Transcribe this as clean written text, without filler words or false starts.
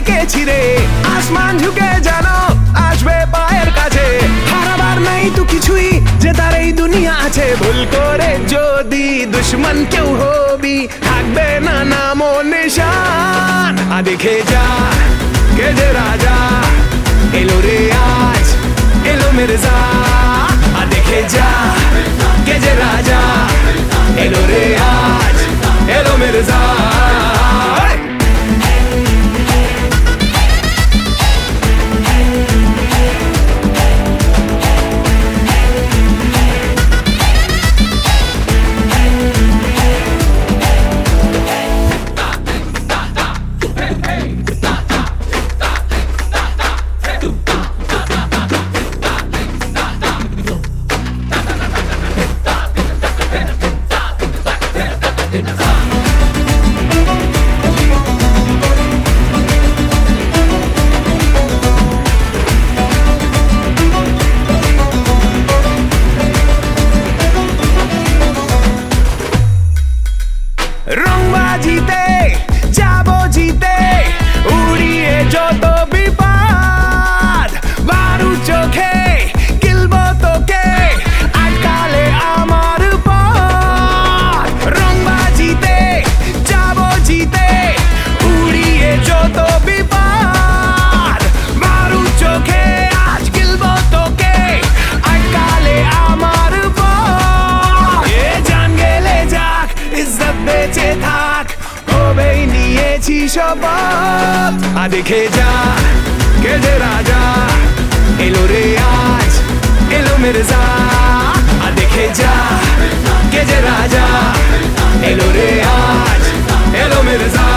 এঁকেছি রে আসমান ঝুঁকে জানো আসবে পায়ের কাছে হারাবার নাই তো কিছুই যে তার এই দুনিয়া আছে ভুল করে যদি দুশ্মন কেউ হবি থাকবে না নাম ও নিশান দেখে যা কে যে রাজা এলো রে আজ এলো মির্জা দেখে যা কে যে রাজা এলো রে আজ এলো মির্জা রংবাজিতে যাবো জিতে উড়িয়ে যত বিপদ বারু চোখে গিলবো তোকে আটকালে আমার পথ রংবাজিতে যাবো জিতে উড়িয়ে যত বিপদ বারু চোখে আজ গিলবো তোকে আটকালে আমার পথ এ জান গেলে যাক ইজ্জত বেঁচে থাক হবেই নিয়েছি শপথ দেখে যা কে যে রাজা এলো রে আজ এলো মির্জা দেখে যা কে যে রাজা এলো রে আজ এলো মির্জা